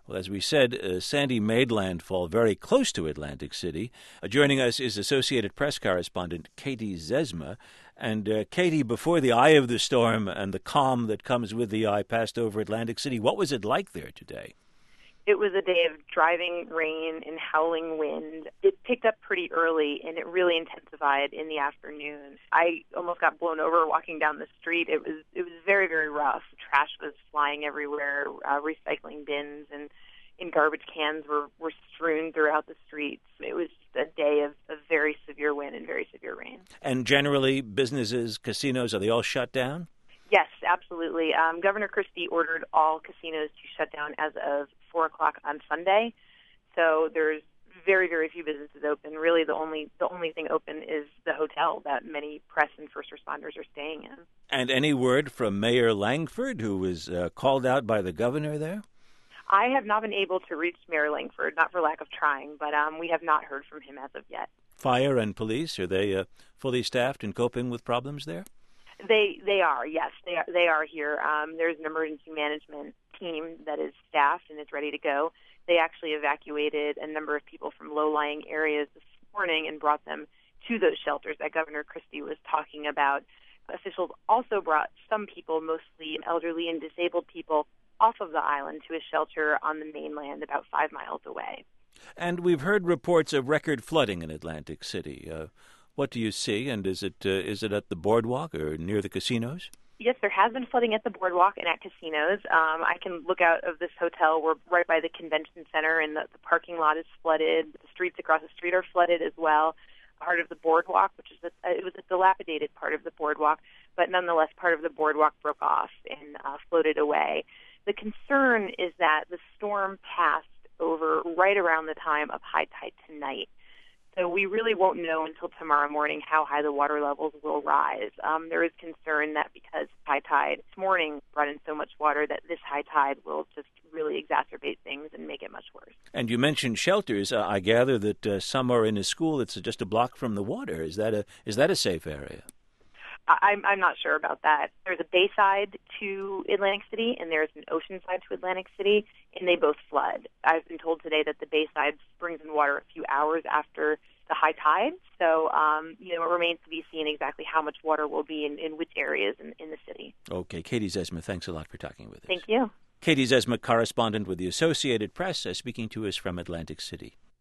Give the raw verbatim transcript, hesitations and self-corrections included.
Well, as we said, uh, Sandy made landfall very close to Atlantic City. Uh, joining us is Associated Press correspondent Katie Zesma. And uh, Katie, before the eye of the storm and the calm that comes with the eye passed over Atlantic City, what was it like there today? It was a day of driving rain and howling wind. It picked up pretty early, and it really intensified in the afternoon. I almost got blown over walking down the street. It was it was very, very rough. Trash was flying everywhere. Uh, recycling bins and in garbage cans were, were strewn throughout the streets. It was a day of, of very severe wind and very severe rain. And generally, businesses, casinos, are they all shut down? Yes, absolutely. Um, Governor Christie ordered all casinos to shut down as of four o'clock on Sunday. So there's very, very few businesses open. Really, the only the only thing open is the hotel that many press and first responders are staying in. And any word from Mayor Langford, who was uh, called out by the governor there? I have not been able to reach Mayor Langford, not for lack of trying, but um, we have not heard from him as of yet. Fire and police, are they uh, fully staffed and coping with problems there? They they are, yes. They are, they are here. Um, there's an emergency management team that is staffed and is ready to go. They actually evacuated a number of people from low-lying areas this morning and brought them to those shelters that Governor Christie was talking about. Officials also brought some people, mostly elderly and disabled people, off of the island to a shelter on the mainland about five miles away. And we've heard reports of record flooding in Atlantic City. Uh, what do you see, and is it uh, is it at the boardwalk or near the casinos? Yes, there has been flooding at the boardwalk and at casinos. Um, I can look out of this hotel. We're right by the convention center, and the, the parking lot is flooded. The streets across the street are flooded as well. Part of the boardwalk, which is a, it was a dilapidated part of the boardwalk, but nonetheless part of the boardwalk broke off and uh, floated away. The concern is that the storm passed over right around the time of high tide tonight. So we really won't know until tomorrow morning how high the water levels will rise. Um, there is concern that because high tide this morning brought in so much water that this high tide will just really exacerbate things and make it much worse. And you mentioned shelters. Uh, I gather that uh, some are in a school that's just a block from the water. Is that a is that a safe area? I'm, I'm not sure about that. There's a bay side to Atlantic City, and there's an ocean side to Atlantic City, and they both flood. I've been told today that the bay side brings in water a few hours after the high tide. So, um, you know, it remains to be seen exactly how much water will be in, in which areas in, in the city. Okay. Katie Zesma, thanks a lot for talking with us. Thank you. Katie Zesma, correspondent with the Associated Press, uh, speaking to us from Atlantic City.